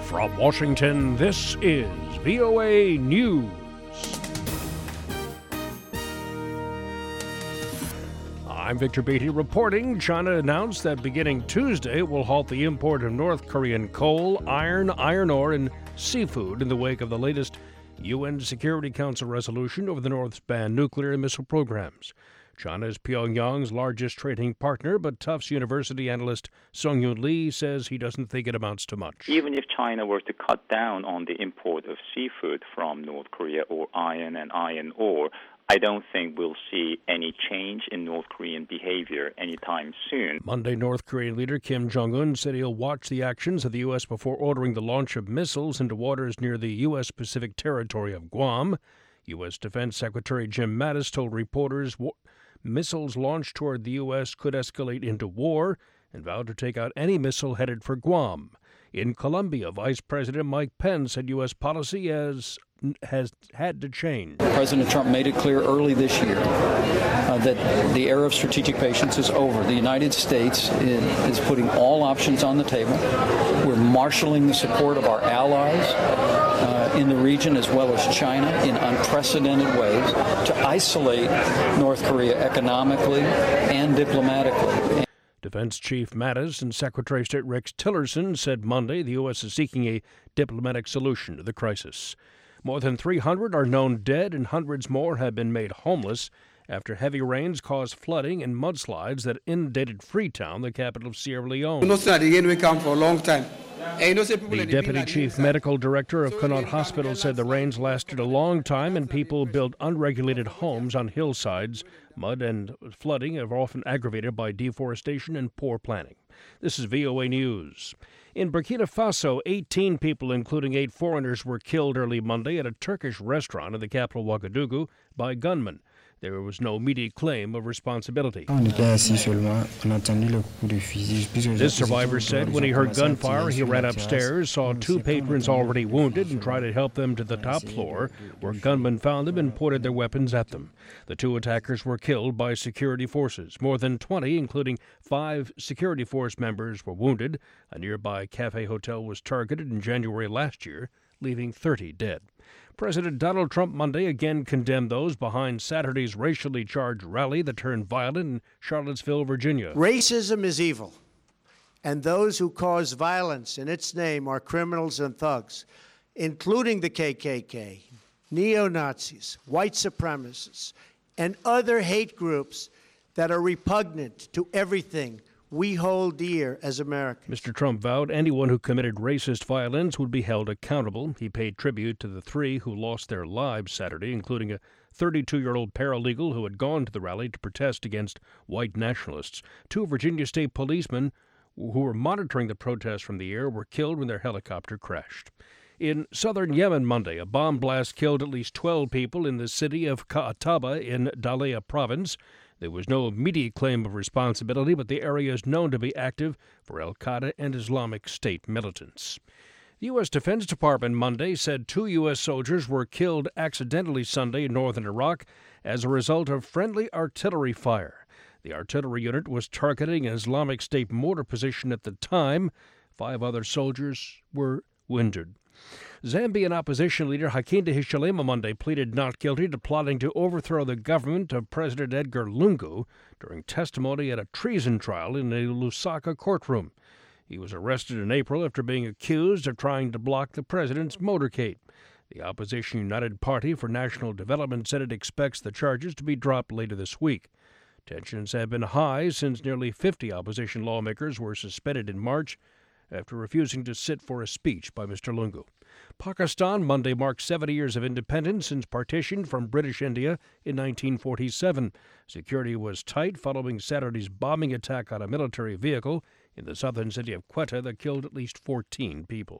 From Washington, this is VOA News. I'm Victor Beatty reporting. China announced that beginning Tuesday it will halt the import of North Korean coal, iron ore, and seafood in the wake of the latest UN Security Council resolution over the North's banned nuclear and missile programs. China is Pyongyang's largest trading partner, but Tufts University analyst Sung-Yoon Lee says he doesn't think it amounts to much. Even if China were to cut down on the import of seafood from North Korea or iron and iron ore, I don't think we'll see any change in North Korean behavior anytime soon. Monday, North Korean leader Kim Jong-un said he'll watch the actions of the U.S. before ordering the launch of missiles into waters near the U.S. Pacific territory of Guam. U.S. Defense Secretary Jim Mattis told reporters missiles launched toward the U.S. could escalate into war and vowed to take out any missile headed for Guam. In Colombia, Vice President Mike Pence said U.S. policy has had to change. President Trump made it clear early this year that the era of strategic patience is over. The United States is putting all options on the table. We're marshaling the support of our allies in the region as well as China in unprecedented ways to isolate North Korea economically and diplomatically. Defense Chief Mattis and Secretary of State Rex Tillerson said Monday the U.S. is seeking a diplomatic solution to the crisis. More than 300 are known dead and hundreds more have been made homeless after heavy rains caused flooding and mudslides that inundated Freetown, the capital of Sierra Leone. We come for a long time. The Deputy Chief Medical Director of Connaught Hospital said the rains lasted a long time and people built unregulated homes on hillsides. Mud and flooding are often aggravated by deforestation and poor planning. This is VOA News. In Burkina Faso, 18 people, including 8 foreigners, were killed early Monday at a Turkish restaurant in the capital Ouagadougou by gunmen. There was no immediate claim of responsibility. This survivor said when he heard gunfire, he ran upstairs, saw 2 patrons already wounded, and tried to help them to the top floor, where gunmen found them and pointed their weapons at them. The 2 attackers were killed by security forces. More than 20, including 5 security force members, were wounded. A nearby cafe hotel was targeted in January last year, leaving 30 dead. President Donald Trump Monday again condemned those behind Saturday's racially charged rally that turned violent in Charlottesville, Virginia. Racism is evil, and those who cause violence in its name are criminals and thugs, including the KKK, neo-Nazis, white supremacists, and other hate groups that are repugnant to everything we hold dear as Americans. Mr. Trump vowed anyone who committed racist violence would be held accountable. He paid tribute to the 3 who lost their lives Saturday, including a 32-year-old paralegal who had gone to the rally to protest against white nationalists. 2 Virginia State policemen who were monitoring the protests from the air were killed when their helicopter crashed. In southern Yemen Monday, a bomb blast killed at least 12 people in the city of Ka'ataba in Dalia province. There was no immediate claim of responsibility, but the area is known to be active for al-Qaeda and Islamic State militants. The U.S. Defense Department Monday said 2 U.S. soldiers were killed accidentally Sunday in northern Iraq as a result of friendly artillery fire. The artillery unit was targeting an Islamic State mortar position at the time. 5 other soldiers were wounded. Zambian opposition leader Hakainde Hichilema Monday pleaded not guilty to plotting to overthrow the government of President Edgar Lungu during testimony at a treason trial in a Lusaka courtroom. He was arrested in April after being accused of trying to block the president's motorcade. The opposition United Party for National Development said it expects the charges to be dropped later this week. Tensions have been high since nearly 50 opposition lawmakers were suspended in March after refusing to sit for a speech by Mr. Lungu. Pakistan Monday marked 70 years of independence since partition from British India in 1947. Security was tight following Saturday's bombing attack on a military vehicle in the southern city of Quetta that killed at least 14 people.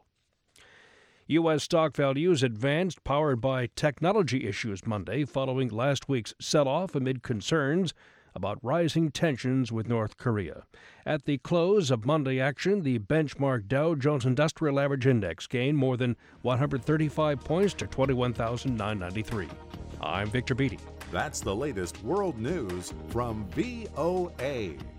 U.S. stock values advanced, powered by technology issues Monday following last week's sell-off amid concerns about rising tensions with North Korea. At the close of Monday action, the benchmark Dow Jones Industrial Average Index gained more than 135 points to 21,993. I'm Victor Beatty. That's the latest world news from VOA.